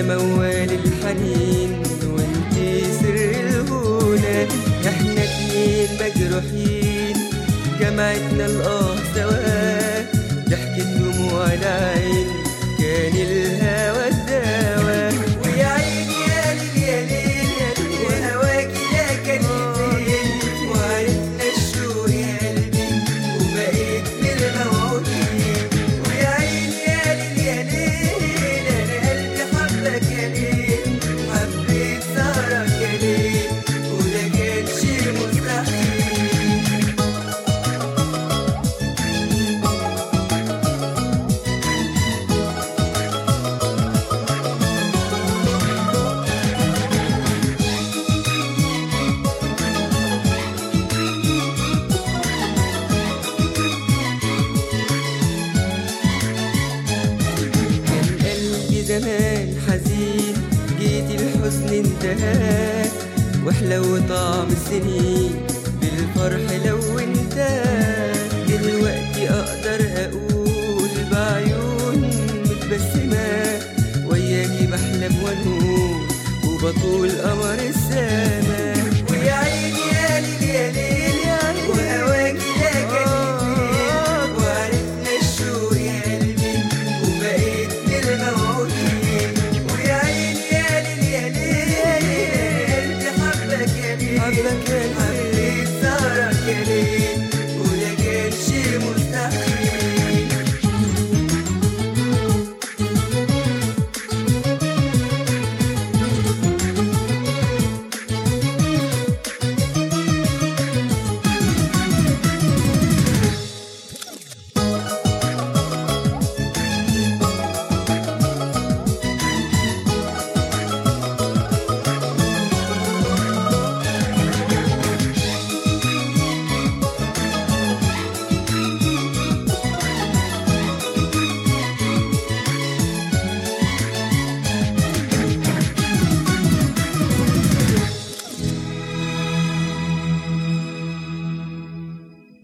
يا موال الحنين وانتي سر الهنا، احنا اتنين مجروحين جمعتنا الآه سوا، ضحكة دموع العين كان الهوى الدوا. ويا عيني يا ليل يا ليل وهواكي يا كلمتين، وعرفنا الشوق يا قلبي وبقيت من الموعودين. ويا عيني يا ليل يا ليل انا قلبي حبك يا ليل، حبيت سهرك يا ليل وده كان شي مستحيل. زمان حزين جيت الحزن انتهى، واحلو طعم السنين بالفرح لو انت. دلوقتي اقدر اقول بعيون متبسمة وياكي بحلم وانوم وبطول قمر السما. ويا عيني يا ليل يا ليل وهواكي يا كلمتين، وعرفنا الشوق يا قلبي وبقيت من الموعودين. ويا عيني يا ليل يا ليل قلبي حبك يا ليل، حبيت سهرك يا ليل